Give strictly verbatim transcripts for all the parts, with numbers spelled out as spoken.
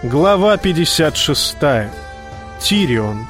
Глава пятьдесят шесть. Тирион.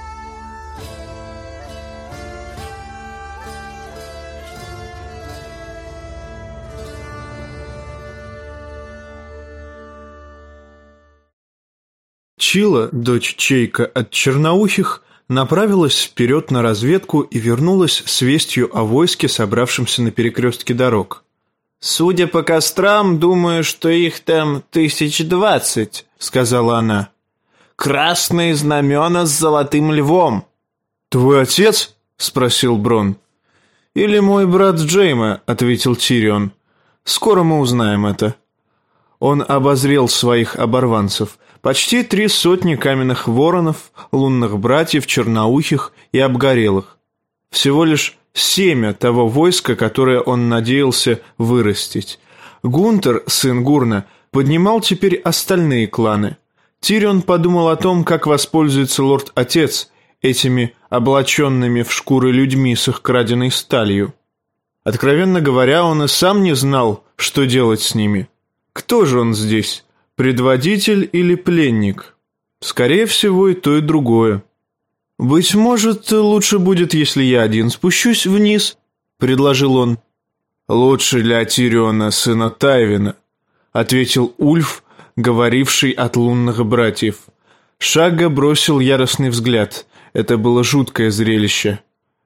Чила, дочь Чейка от Черноухих, направилась вперед на разведку и вернулась с вестью о войске, собравшемся на перекрестке дорог. «Судя по кострам, думаю, что их там тысяч двадцать», — сказала она. «Красные знамена с золотым львом». «Твой отец?» — спросил Брон. «Или мой брат Джейма», — ответил Тирион. «Скоро мы узнаем это». Он обозрел своих оборванцев. Почти три сотни каменных воронов, лунных братьев, черноухих и обгорелых. Всего лишь семя того войска, которое он надеялся вырастить. Гунтер, сын Гурна, поднимал теперь остальные кланы. Тирион подумал о том, как воспользуется лорд-отец этими облаченными в шкуры людьми с их краденой сталью. Откровенно говоря, он и сам не знал, что делать с ними. Кто же он здесь, предводитель или пленник? Скорее всего, и то, и другое. «Быть может, лучше будет, если я один спущусь вниз», — предложил он. «Лучше для Тириона, сына Тайвина», — ответил Ульф, говоривший от лунных братьев. Шагга бросил яростный взгляд. Это было жуткое зрелище.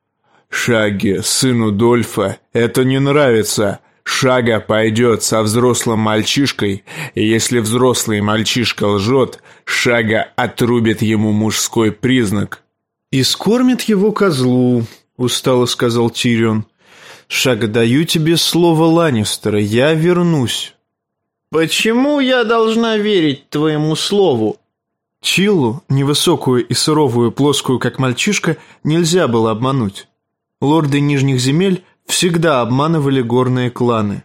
«Шагге, сыну Дольфа, это не нравится. Шагга пойдет со взрослым мальчишкой, и если взрослый мальчишка лжет, Шагга отрубит ему мужской признак». «И скормит его козлу», — устало сказал Тирион. «Шагга, даю тебе слово Ланнистера, я вернусь». «Почему я должна верить твоему слову?» Чиллу, невысокую и суровую, плоскую, как мальчишка, нельзя было обмануть. Лорды Нижних земель всегда обманывали горные кланы.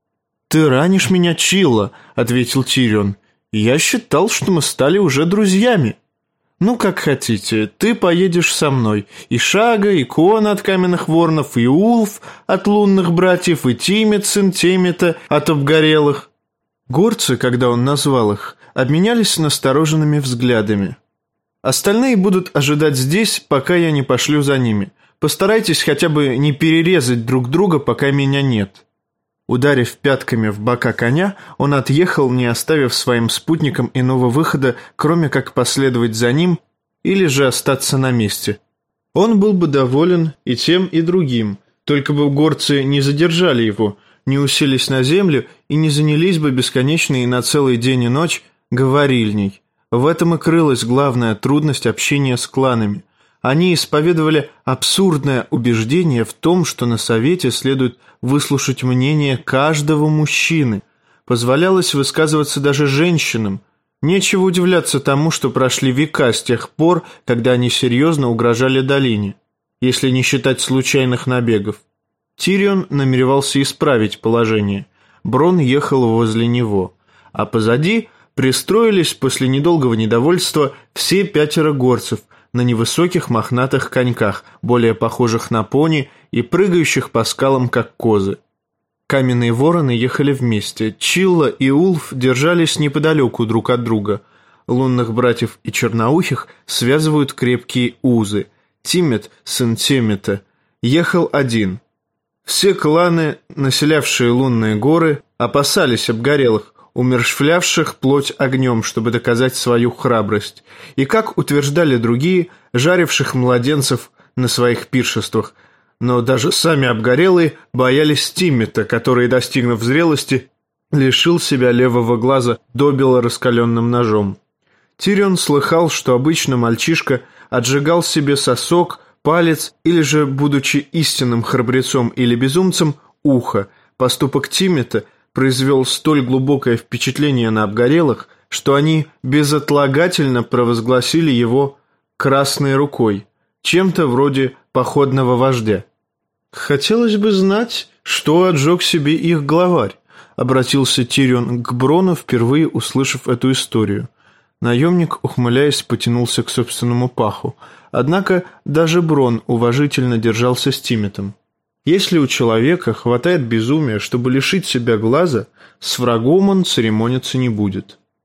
«Ты ранишь меня, Чилла», — ответил Тирион. «Я считал, что мы стали уже друзьями». «Ну, как хотите, ты поедешь со мной. И Шагга, и Кон от каменных воронов, и Улф от лунных братьев, и Тимет, сын Темета, от обгорелых». Горцы, когда он назвал их, обменялись настороженными взглядами. «Остальные будут ожидать здесь, пока я не пошлю за ними. Постарайтесь хотя бы не перерезать друг друга, пока меня нет». Ударив пятками в бока коня, он отъехал, не оставив своим спутникам иного выхода, кроме как последовать за ним или же остаться на месте. Он был бы доволен и тем, и другим, только бы горцы не задержали его, не уселись на землю и не занялись бы бесконечной и на целый день и ночь говорильней. В этом и крылась главная трудность общения с кланами. Они исповедовали абсурдное убеждение в том, что на совете следует выслушать мнение каждого мужчины. Позволялось высказываться даже женщинам. Нечего удивляться тому, что прошли века с тех пор, когда они серьезно угрожали долине, если не считать случайных набегов. Тирион намеревался исправить положение. Брон ехал возле него, а позади пристроились после недолгого недовольства все пятеро горцев на невысоких мохнатых коньках, более похожих на пони и прыгающих по скалам, как козы. Каменные вороны ехали вместе. Чилла и Улф держались неподалеку друг от друга. Лунных братьев и черноухих связывают крепкие узы. Тимет, сын Темета, ехал один. Все кланы, населявшие лунные горы, опасались обгорелых, умерщвлявших плоть огнем, чтобы доказать свою храбрость, и, как утверждали другие, жаривших младенцев на своих пиршествах. Но даже сами обгорелые боялись Тиммета, который, достигнув зрелости, лишил себя левого глаза добело раскаленным ножом. Тирион слыхал, что обычно мальчишка отжигал себе сосок, палец или же, будучи истинным храбрецом или безумцем, ухо. Поступок Тиммета произвел столь глубокое впечатление на обгорелых, что они безотлагательно провозгласили его «красной рукой», чем-то вроде походного вождя. «Хотелось бы знать, что отжег себе их главарь», — обратился Тирион к Брону, впервые услышав эту историю. Наемник, ухмыляясь, потянулся к собственному паху. Однако даже Брон уважительно держался с Тиметом. Если у человека хватает безумия, чтобы лишить себя глаза, с врагом он церемониться не будет.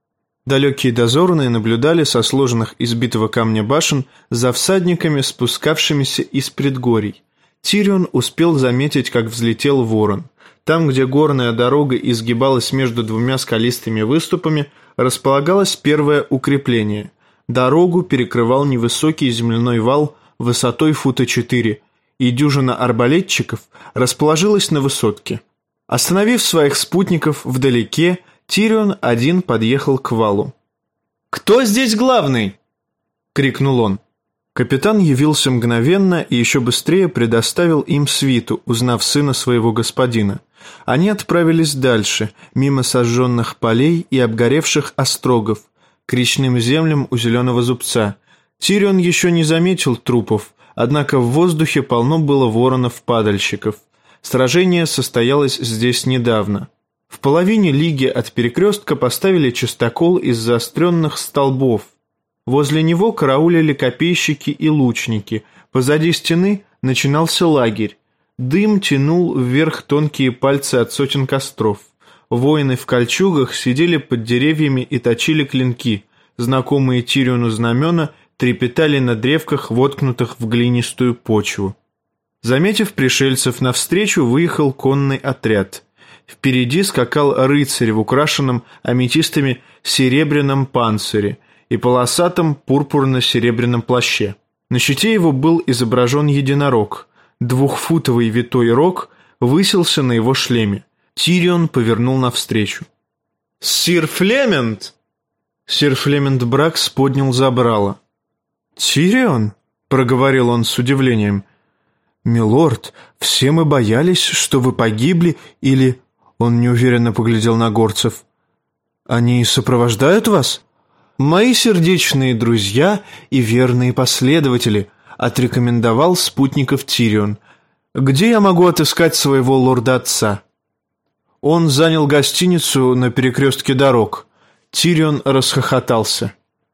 Далекие дозорные наблюдали со сложенных из битого камня башен за всадниками, спускавшимися из предгорий. Тирион успел заметить, как взлетел ворон. Там, где горная дорога изгибалась между двумя скалистыми выступами, располагалось первое укрепление. Дорогу перекрывал невысокий земляной вал высотой фута четыре, и дюжина арбалетчиков расположилась на высотке. Остановив своих спутников вдалеке, Тирион один подъехал к валу. «Кто здесь главный?» — крикнул он. Капитан явился мгновенно и еще быстрее предоставил им свиту, узнав сына своего господина. Они отправились дальше, мимо сожженных полей и обгоревших острогов, к речным землям у Зеленого Зубца. Тирион еще не заметил трупов, однако в воздухе полно было воронов-падальщиков. Сражение состоялось здесь недавно. В половине лиги от перекрестка поставили частокол из заостренных столбов. Возле него караулили копейщики и лучники. Позади стены начинался лагерь. Дым тянул вверх тонкие пальцы от сотен костров. Воины в кольчугах сидели под деревьями и точили клинки. Знакомые Тириону знамена трепетали на древках, воткнутых в глинистую почву. Заметив пришельцев, навстречу выехал конный отряд. Впереди скакал рыцарь в украшенном аметистами серебряном панцире и полосатом пурпурно-серебряном плаще. На щите его был изображен единорог. Двухфутовый витой рог высился на его шлеме. Тирион повернул навстречу. «Сир Флемент!» Сир Флемент Бракс поднял забрало. «Тирион?» — проговорил он с удивлением. «Милорд, все мы боялись, что вы погибли или...» Он неуверенно поглядел на горцев. «Они сопровождают вас?» «Мои сердечные друзья и верные последователи», — отрекомендовал спутников Тирион. «Где я могу отыскать своего лорда-отца?» Он занял гостиницу на перекрестке дорог. Тирион расхохотался.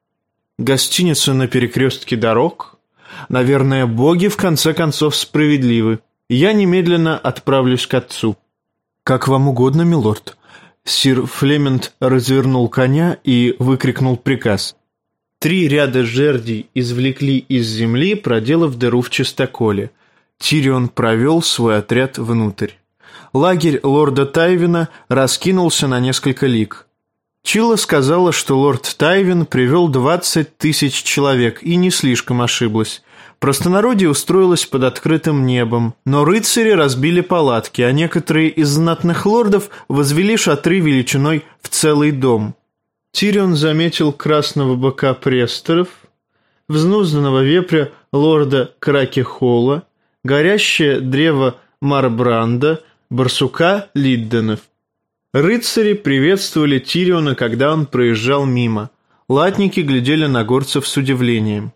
«Гостиница на перекрестке дорог? Наверное, боги в конце концов справедливы. Я немедленно отправлюсь к отцу». «Как вам угодно, милорд». Сир Флемент развернул коня и выкрикнул приказ. Три ряда жердей извлекли из земли, проделав дыру в чистоколе. Тирион провел свой отряд внутрь. Лагерь лорда Тайвина раскинулся на несколько лиг. Чилла сказала, что лорд Тайвин привел двадцать тысяч человек, и не слишком ошиблась. Простонародье устроилось под открытым небом, но рыцари разбили палатки, а некоторые из знатных лордов возвели шатры величиной в целый дом. Тирион заметил красного быка престоров, взнузданного вепря лорда Кракехола, горящее древо Марбранда, барсука Лидденов. Рыцари приветствовали Тириона, когда он проезжал мимо. Латники глядели на горцев с удивлением.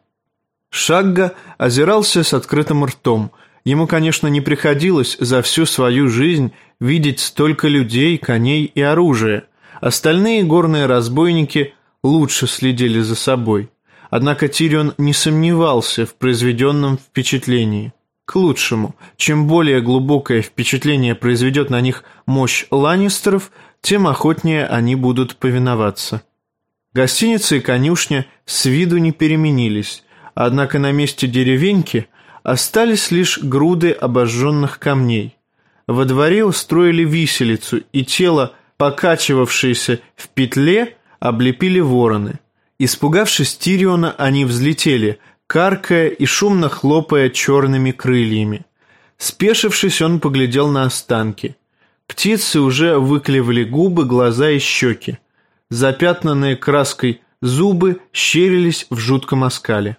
Шагга озирался с открытым ртом. Ему, конечно, не приходилось за всю свою жизнь видеть столько людей, коней и оружия. Остальные горные разбойники лучше следили за собой. Однако Тирион не сомневался в произведенном впечатлении. К лучшему. Чем более глубокое впечатление произведет на них мощь ланнистеров, тем охотнее они будут повиноваться. Гостиница и конюшня с виду не переменились, однако на месте деревеньки остались лишь груды обожженных камней. Во дворе устроили виселицу, и тело, покачивавшееся в петле, облепили вороны. Испугавшись Тириона, они взлетели, каркая и шумно хлопая черными крыльями. Спешившись, он поглядел на останки. Птицы уже выклевали губы, глаза и щеки. Запятнанные краской зубы щерились в жутком оскале.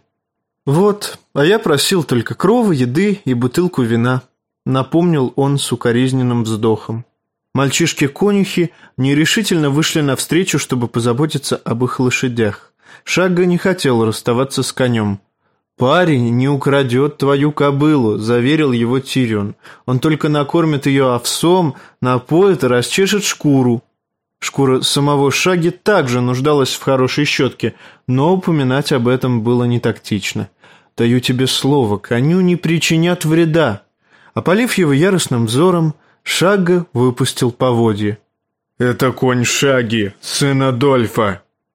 «Вот, а я просил только крова, еды и бутылку вина», — напомнил он с укоризненным вздохом. Мальчишки-конюхи нерешительно вышли навстречу, чтобы позаботиться об их лошадях. Шагга не хотел расставаться с конем. «Парень не украдет твою кобылу», — заверил его Тирион. «Он только накормит ее овсом, напоит и расчешет шкуру». Шкура самого Шагги также нуждалась в хорошей щетке, но упоминать об этом было не тактично. «Даю тебе слово, коню не причинят вреда». Опалив его яростным взором, Шагга выпустил поводья. «Это конь Шагги, сын Адольфа»,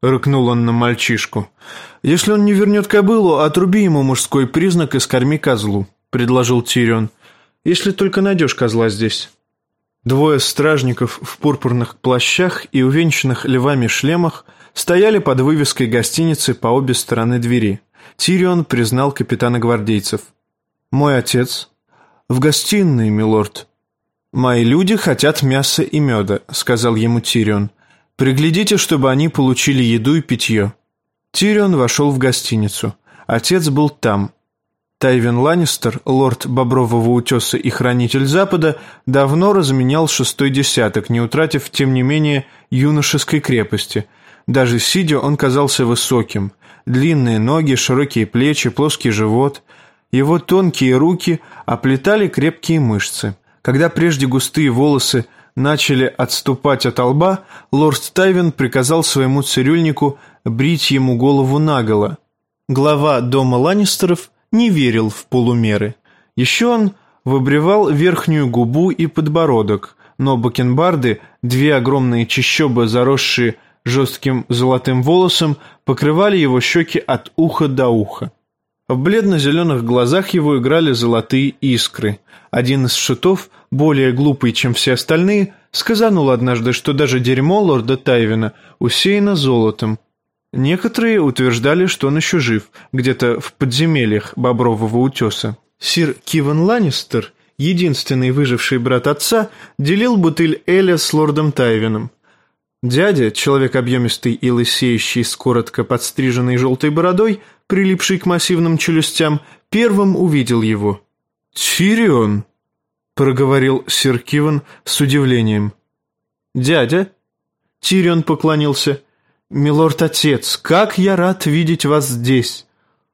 — рыкнул он на мальчишку. «Если он не вернет кобылу, отруби ему мужской признак и скорми козлу», — предложил Тирион. «Если только найдешь козла здесь». Двое стражников в пурпурных плащах и увенчанных львами шлемах стояли под вывеской гостиницы по обе стороны двери. Тирион признал капитана гвардейцев. «Мой отец». «В гостиной, милорд». «Мои люди хотят мяса и меда», — сказал ему Тирион. «Приглядите, чтобы они получили еду и питье». Тирион вошел в гостиницу. Отец был там. Тайвин Ланнистер, лорд Бобрового утеса и хранитель Запада, давно разменял шестой десяток, не утратив, тем не менее, юношеской крепости. Даже сидя, он казался высоким. Длинные ноги, широкие плечи, плоский живот. Его тонкие руки оплетали крепкие мышцы. Когда прежде густые волосы начали отступать от лба, лорд Тайвин приказал своему цирюльнику брить ему голову наголо. Глава дома Ланнистеров не верил в полумеры. Еще он выбривал верхнюю губу и подбородок, но бакенбарды, две огромные чащобы, заросшие жестким золотым волосом, покрывали его щеки от уха до уха. В бледно-зеленых глазах его играли золотые искры. Один из шутов, более глупый, чем все остальные, сказанул однажды, что даже дерьмо лорда Тайвина усеяно золотом. Некоторые утверждали, что он еще жив, где-то в подземельях Бобрового утеса. Сир Киван Ланнистер, единственный выживший брат отца, делил бутыль эля с лордом Тайвином. Дядя, человек объемистый и лысеющий с коротко подстриженной желтой бородой, прилипший к массивным челюстям, первым увидел его. «Тирион!» — проговорил сир Киван с удивлением. «Дядя?» — Тирион поклонился. «Милорд-отец, как я рад видеть вас здесь!»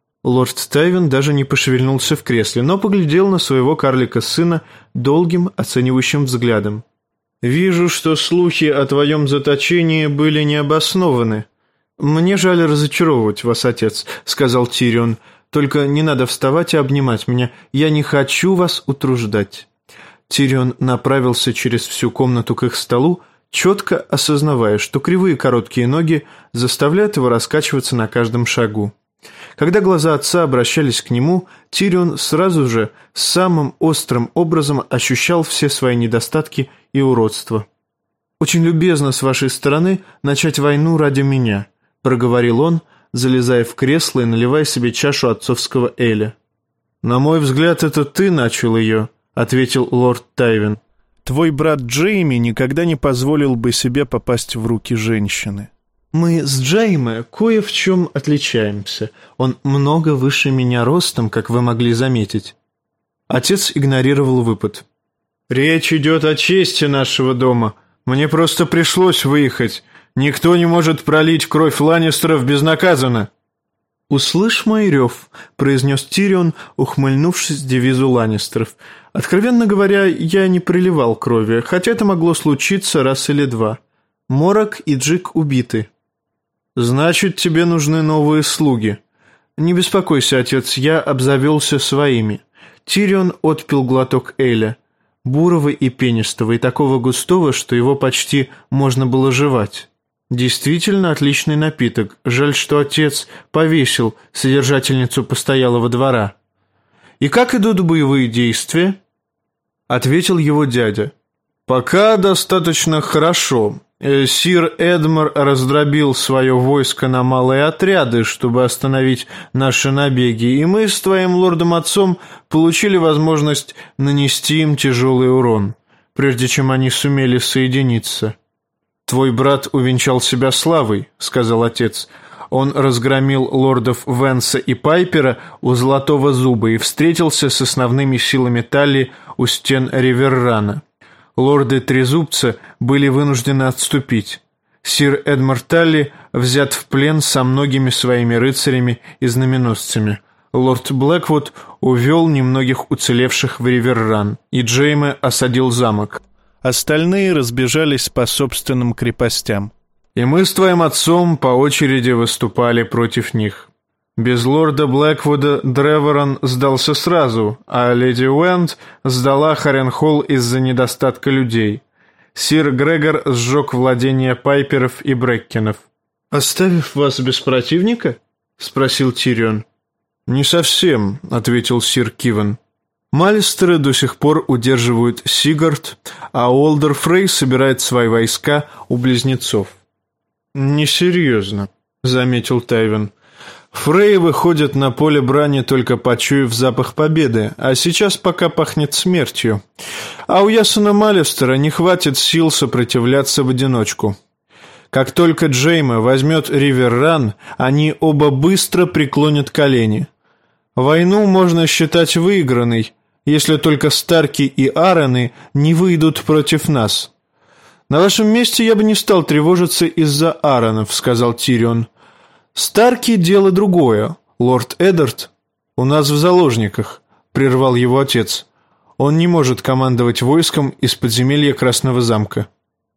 Лорд Тайвин даже не пошевельнулся в кресле, но поглядел на своего карлика-сына долгим оценивающим взглядом. «Вижу, что слухи о твоем заточении были необоснованы. Мне жаль разочаровывать вас, отец», — сказал Тирион. «Только не надо вставать и обнимать меня. Я не хочу вас утруждать». Тирион направился через всю комнату к их столу, четко осознавая, что кривые короткие ноги заставляют его раскачиваться на каждом шагу. Когда глаза отца обращались к нему, Тирион сразу же самым острым образом ощущал все свои недостатки и уродства. «Очень любезно с вашей стороны начать войну ради меня», — проговорил он, залезая в кресло и наливая себе чашу отцовского эля. «На мой взгляд, это ты начал ее», — ответил лорд Тайвин. «Твой брат Джейми никогда не позволил бы себе попасть в руки женщины». «Мы с Джейми кое в чем отличаемся. Он много выше меня ростом, как вы могли заметить». Отец игнорировал выпад. «Речь идет о чести нашего дома. Мне просто пришлось выехать. Никто не может пролить кровь Ланнистеров безнаказанно». «Услышь мой рев», — произнес Тирион, ухмыльнувшись девизу Ланнистеров. «Откровенно говоря, я не проливал крови, хотя это могло случиться раз или два. Морок и Джик убиты». «Значит, тебе нужны новые слуги». «Не беспокойся, отец, я обзавелся своими». Тирион отпил глоток эля, бурого и пенистого, и такого густого, что его почти можно было жевать. Действительно отличный напиток. Жаль, что отец повесил содержательницу постоялого двора. «И как идут боевые действия?» — ответил его дядя. «Пока достаточно хорошо. Сир Эдмар раздробил свое войско на малые отряды, чтобы остановить наши набеги, и мы с твоим лордом-отцом получили возможность нанести им тяжелый урон, прежде чем они сумели соединиться». «Твой брат увенчал себя славой», — сказал отец. «Он разгромил лордов Венса и Пайпера у Золотого Зуба и встретился с основными силами Талли у стен Риверрана. Лорды Трезубца были вынуждены отступить. Сир Эдмар Талли взят в плен со многими своими рыцарями и знаменосцами. Лорд Блэквуд увел немногих уцелевших в Риверран, и Джейме осадил замок. Остальные разбежались по собственным крепостям. И мы с твоим отцом по очереди выступали против них. Без лорда Блэквуда Древорон сдался сразу, а леди Уэнд сдала Харенхолл из-за недостатка людей. Сир Грегор сжег владения Пайперов и Бреккенов. «Оставив вас без противника?» — спросил Тирион. «Не совсем», — ответил сир Кивен. «Малистеры до сих пор удерживают Сигард, а Уолдер Фрей собирает свои войска у близнецов». «Несерьезно», — заметил Тайвин. «Фрей выходит на поле брани, только почуяв запах победы, а сейчас пока пахнет смертью. А у Ясона Малистера не хватит сил сопротивляться в одиночку. Как только Джейме возьмет Риверран, они оба быстро преклонят колени. Войну можно считать выигранной, если только Старки и Аароны не выйдут против нас». «На вашем месте я бы не стал тревожиться из-за Ааронов», — сказал Тирион. «Старки — дело другое. Лорд Эддард у нас в заложниках», — прервал его отец. «Он не может командовать войском из подземелья Красного замка».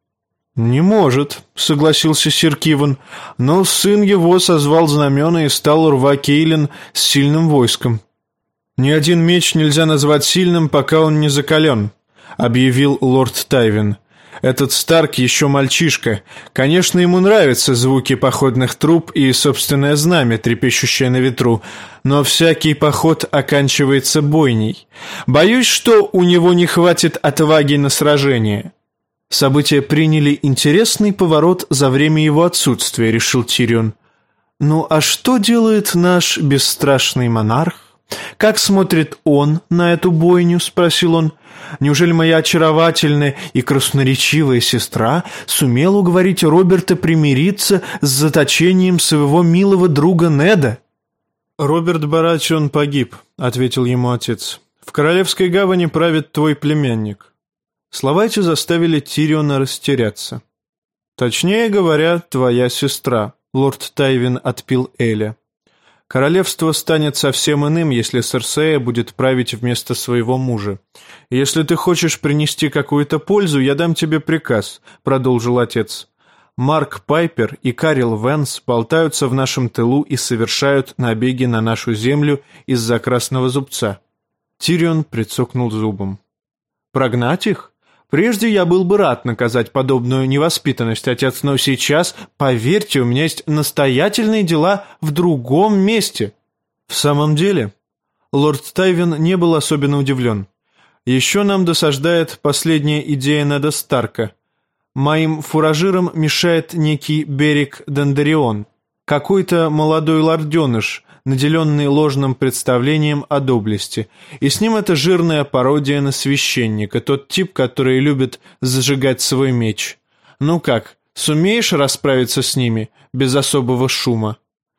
«Не может», — согласился сир Кивен, «но сын его созвал знамена и стал рва Кейлин с сильным войском». «Ни один меч нельзя назвать сильным, пока он не закален», — объявил лорд Тайвин. «Этот Старк еще мальчишка. Конечно, ему нравятся звуки походных труб и собственное знамя, трепещущее на ветру, но всякий поход оканчивается бойней. Боюсь, что у него не хватит отваги на сражение». «События приняли интересный поворот за время его отсутствия», — решил Тирион. «Ну а что делает наш бесстрашный монарх? Как смотрит он на эту бойню?» — спросил он. «Неужели моя очаровательная и красноречивая сестра сумела уговорить Роберта примириться с заточением своего милого друга Неда?» «Роберт Барачион погиб», — ответил ему отец. «В Королевской гавани правит твой племянник». Слова эти заставили Тириона растеряться. «Точнее говоря, твоя сестра», — лорд Тайвин отпил Эля. «Королевство станет совсем иным, если Серсея будет править вместо своего мужа. Если ты хочешь принести какую-то пользу, я дам тебе приказ», — продолжил отец. «Марк Пайпер и Карил Венс болтаются в нашем тылу и совершают набеги на нашу землю из-за Красного Зубца». Тирион прицокнул зубом. «Прогнать их? Прежде я был бы рад наказать подобную невоспитанность, отец, но сейчас, поверьте, у меня есть настоятельные дела в другом месте». «В самом деле?» Лорд Тайвин не был особенно удивлен. «Еще нам досаждает последняя идея Неда Старка. Моим фуражирам мешает некий Берик Дендарион, какой-то молодой лорденыш, наделенный ложным представлением о доблести, и с ним эта жирная пародия на священника, тот тип, который любит зажигать свой меч. Ну как, сумеешь расправиться с ними без особого шума?»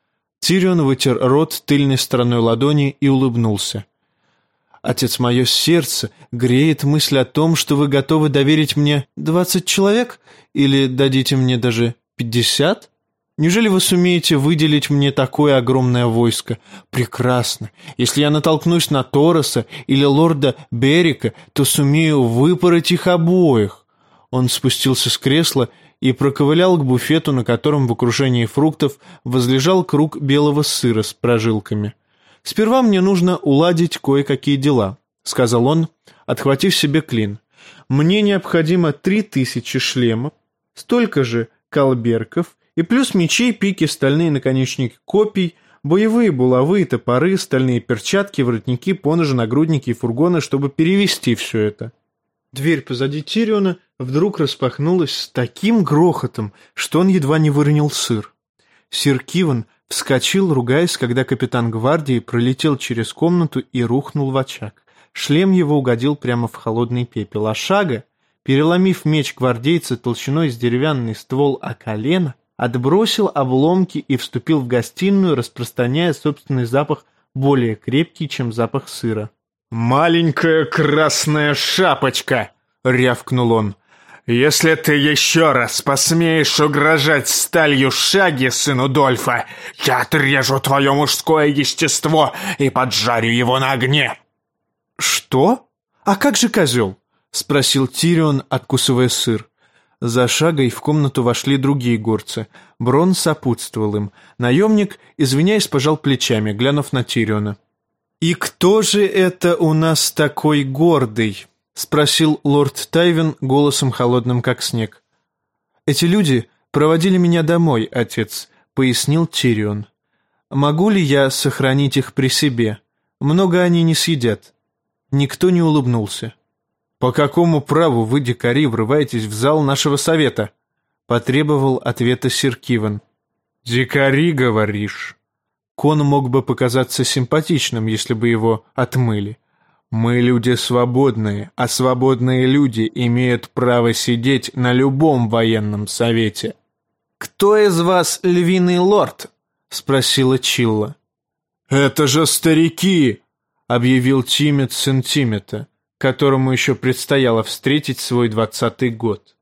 Тирион вытер рот тыльной стороной ладони и улыбнулся. «Отец, мое сердце греет мысль о том, что вы готовы доверить мне двадцать человек, или дадите мне даже пятьдесят? Неужели вы сумеете выделить мне такое огромное войско? Прекрасно. Если я натолкнусь на Тороса или лорда Берика, то сумею выпороть их обоих». Он спустился с кресла и проковылял к буфету, на котором в окружении фруктов возлежал круг белого сыра с прожилками. «Сперва мне нужно уладить кое-какие дела», — сказал он, отхватив себе клин. «Мне необходимо три тысячи шлемов, столько же колберков, и плюс мечей, пики, стальные наконечники копий, боевые булавы, топоры, стальные перчатки, воротники, поножи, нагрудники и фургоны, чтобы перевести все это». Дверь позади Тириона вдруг распахнулась с таким грохотом, что он едва не выронил сыр. Сир Кивен вскочил, ругаясь, когда капитан гвардии пролетел через комнату и рухнул в очаг. Шлем его угодил прямо в холодный пепел, а Шага, переломив меч гвардейца толщиной с деревянный ствол о колено, отбросил обломки и вступил в гостиную, распространяя собственный запах, более крепкий, чем запах сыра. «Маленькая красная шапочка!» — рявкнул он. «Если ты еще раз посмеешь угрожать сталью Шаги, сыну Дольфа, я отрежу твое мужское естество и поджарю его на огне!» «Что? А как же козел?» — спросил Тирион, откусывая сыр. За Шагой в комнату вошли другие горцы. Брон сопутствовал им. Наемник, извиняясь, пожал плечами, глянув на Тириона. «И кто же это у нас такой гордый?» — спросил лорд Тайвин голосом холодным, как снег. «Эти люди «Проводили меня домой, отец», — пояснил Тирион. «Могу ли я сохранить их при себе? Много они не съедят». Никто не улыбнулся. «По какому праву вы, дикари, врываетесь в зал нашего совета?» — потребовал ответа сир Киван. «Дикари, говоришь?» Кон мог бы показаться симпатичным, если бы его отмыли. «Мы люди свободные, а свободные люди имеют право сидеть на любом военном совете». «Кто из вас львиный лорд?» — спросила Чилла. «Это же старики!» — объявил Тимет сын Тимета, которому еще предстояло встретить свой двадцатый год.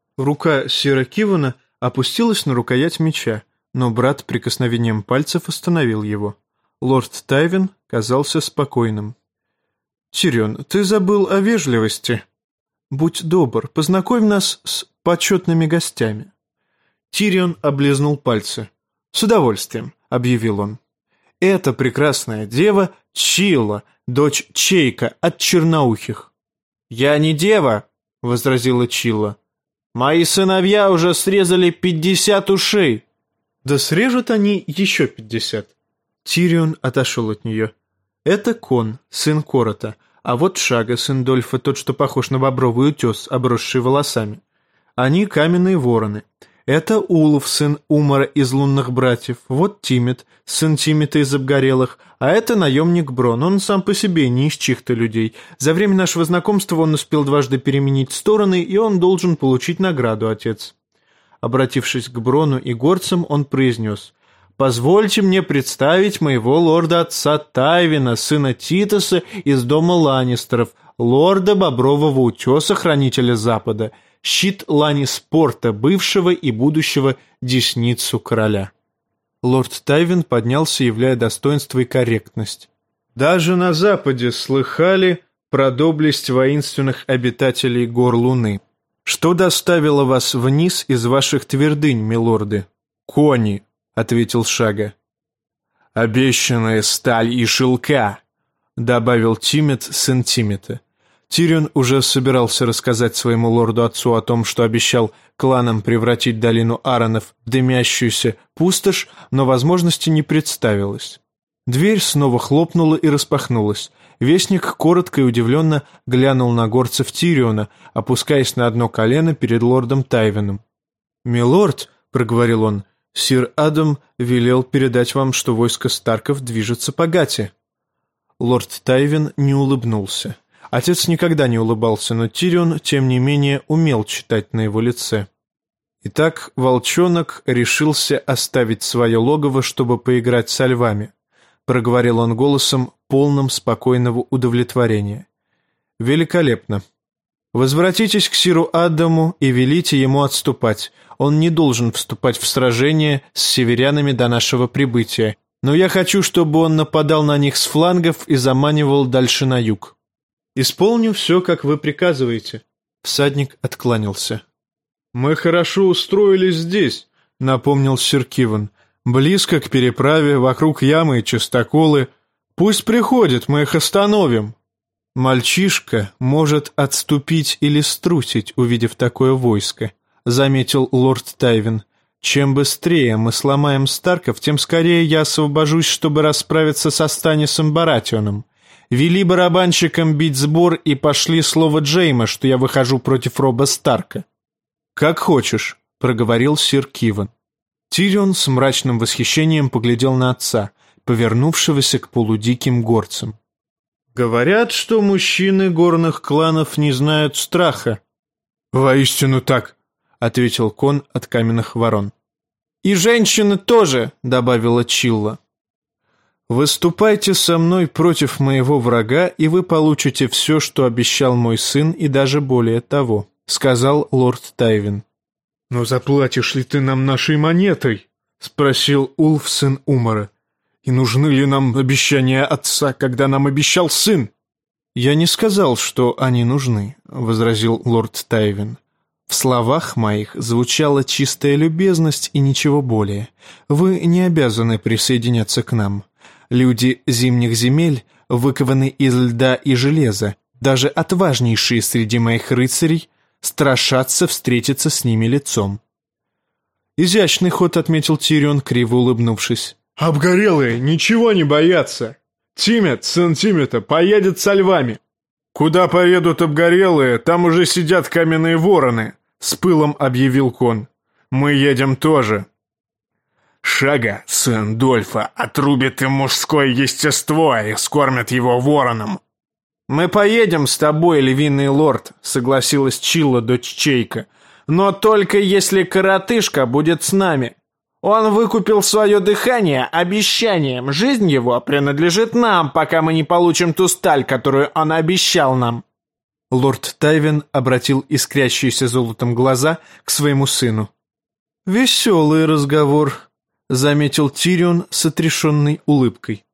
Рука сира Кивана опустилась на рукоять меча, но брат прикосновением пальцев остановил его. Лорд Тайвин казался спокойным. «Тирион, ты забыл о вежливости. Будь добр, познакомь нас с почетными гостями». Тирион облизнул пальцы. «С удовольствием», — объявил он. «Это прекрасная дева Чилла, дочь Чейка от Черноухих». «Я не дева», — возразила Чилла. «Мои сыновья уже срезали пятьдесят ушей». «Да срежут они еще пятьдесят». Тирион отошел от нее. «Это Кон, сын Корота, а вот Шага, сын Дольфа, тот, что похож на бобровый утес, обросший волосами. Они каменные вороны. Это Улов, сын Умара из лунных братьев, вот Тимет, сын Тимета из обгорелых, а это наемник Брон, он сам по себе не из чьих-то людей. За время нашего знакомства он успел дважды переменить стороны, и он должен получить награду, отец». Обратившись к Брону и горцам, он произнес: «Позвольте мне представить моего лорда-отца Тайвина, сына Титоса из дома Ланнистеров, лорда Бобрового утеса, хранителя Запада, щит Ланниспорта, бывшего и будущего десницу короля». Лорд Тайвин поднялся, являя достоинство и корректность. «Даже на Западе слыхали про доблесть воинственных обитателей гор Луны. Что доставило вас вниз из ваших твердынь, милорды?» «Кони», — ответил Шага. «Обещанная сталь и шелка», — добавил Тимет, сын Тимета. Тирион уже собирался рассказать своему лорду-отцу о том, что обещал кланам превратить долину Аронов в дымящуюся пустошь, но возможности не представилось. Дверь снова хлопнула и распахнулась. Вестник коротко и удивленно глянул на горцев Тириона, опускаясь на одно колено перед лордом Тайвином. «Милорд», — проговорил он, — «сир Адам велел передать вам, что войско Старков движется по Гате». Лорд Тайвин не улыбнулся. Отец никогда не улыбался, но Тирион, тем не менее, умел читать на его лице. Итак, волчонок решился оставить свое логово, чтобы поиграть со львами. Проговорил он голосом, полным спокойного удовлетворения. «Великолепно. Возвратитесь к сиру Адаму и велите ему отступать. Он не должен вступать в сражение с северянами до нашего прибытия, но я хочу, чтобы он нападал на них с флангов и заманивал дальше на юг». «Исполню все, как вы приказываете». Всадник откланялся. «Мы хорошо устроились здесь», — напомнил сир Киван. «Близко к переправе, вокруг ямы и частоколы. Пусть приходят, мы их остановим». «Мальчишка может отступить или струсить, увидев такое войско», — заметил лорд Тайвин. «Чем быстрее мы сломаем Старков, тем скорее я освобожусь, чтобы расправиться со Станисом Баратионом. Вели барабанщикам бить сбор и пошли слово Джейма, что я выхожу против Роба Старка». «Как хочешь», — проговорил сир Киван. Тирион с мрачным восхищением поглядел на отца, повернувшегося к полудиким горцам. «Говорят, что мужчины горных кланов не знают страха». «Воистину так», — ответил Кон от каменных ворон. «И женщины тоже», — добавила Чилла. «Выступайте со мной против моего врага, и вы получите все, что обещал мой сын, и даже более того», — сказал лорд Тайвин. «Но заплатишь ли ты нам нашей монетой?» — спросил Улф, сын Умара. «И нужны ли нам обещания отца, когда нам обещал сын?» «Я не сказал, что они нужны», — возразил лорд Тайвин. «В словах моих звучала чистая любезность и ничего более. Вы не обязаны присоединяться к нам. Люди зимних земель выкованы из льда и железа. Даже отважнейшие среди моих рыцарей страшатся встретиться с ними лицом». «Изящный ход», — отметил Тирион, криво улыбнувшись. «Обгорелые ничего не боятся. Тимет, сын Тимета, поедет со львами». «Куда поедут обгорелые, там уже сидят каменные вороны», — с пылом объявил Кон. «Мы едем тоже». «Шага, сын Дольфа, отрубит им мужское естество и скормит его вороном». «Мы поедем с тобой, львиный лорд», — согласилась Чилла, дочь Чейка. «Но только если коротышка будет с нами. Он выкупил свое дыхание обещанием. Жизнь его принадлежит нам, пока мы не получим ту сталь, которую он обещал нам». Лорд Тайвин обратил искрящиеся золотом глаза к своему сыну. «Веселый разговор», — заметил Тирион с отрешенной улыбкой.